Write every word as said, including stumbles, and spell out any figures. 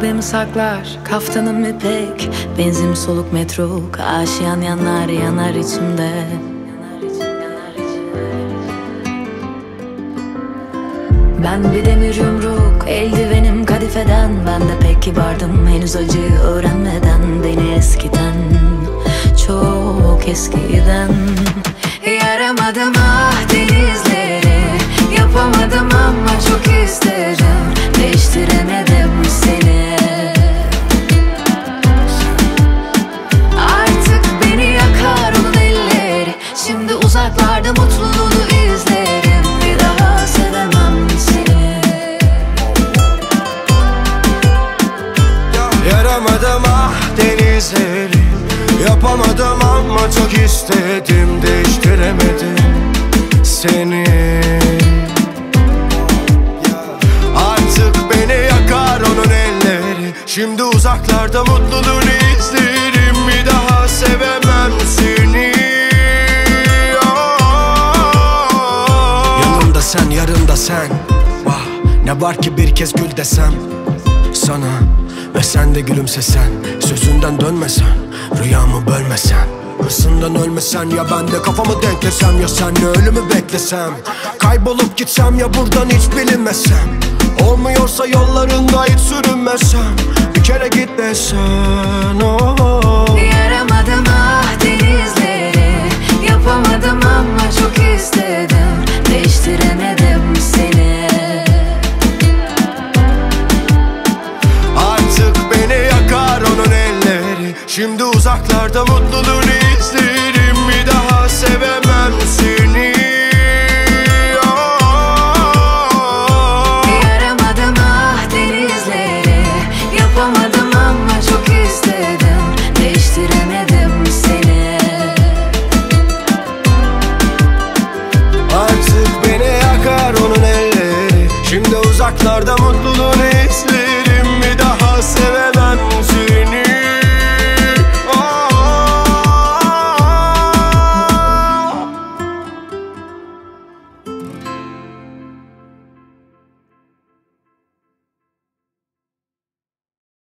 Kalbimi saklar kaftanım ipek, benzin soluk metro, aşiyan yanar yanar içimde. Ben bir demir yumruk, eldivenim kadifeden. Ben de pek kibardım henüz acıyı öğrenmeden. Beni eskiden, çok eskiden. Yaramadım ah denizleri, yapamadım ama çok isterim. Değiştiremedim seni. Artık beni yakar onun elleri. Şimdi uzaklarda mutluluğunu izlerim. Bir daha sevemem seni. Yaramadım ah denizleri, yapamadım ama çok istedim. Değiştiremedim seni. Artık beni yakar onun elleri. Şimdi uzaklarda mutluluğunu izlerim. Bir daha sevemem seni. Yanımda sen, yarımda sen. Vah, ne var ki bir kez gül desem sana, ve sen de gülümsesen. Sözünden dönmesen, rüyamı bölmesen. Hırsından ölmesen, ya ben de kafamı denklesem. Ya senle ölümü beklesem. Kaybolup gitsem, ya buradan hiç bilinmesem. Olmuyorsa yollarında hiç sürünmesem. Bir kere git desen oh. Yaramadım ah denizleri, yapamadım ama çok istedim. Değiştiremedim seni. Artık beni yakar onun elleri. Şimdi uzaklarda mutluluğunu izlerim. Bir daha sevemem seni. Yaramadım ah denizleri, yapamadım ama çok istedim. Değiştiremedim seni. Artık beni yakar onun elleri. Şimdi uzaklarda mutluluğunu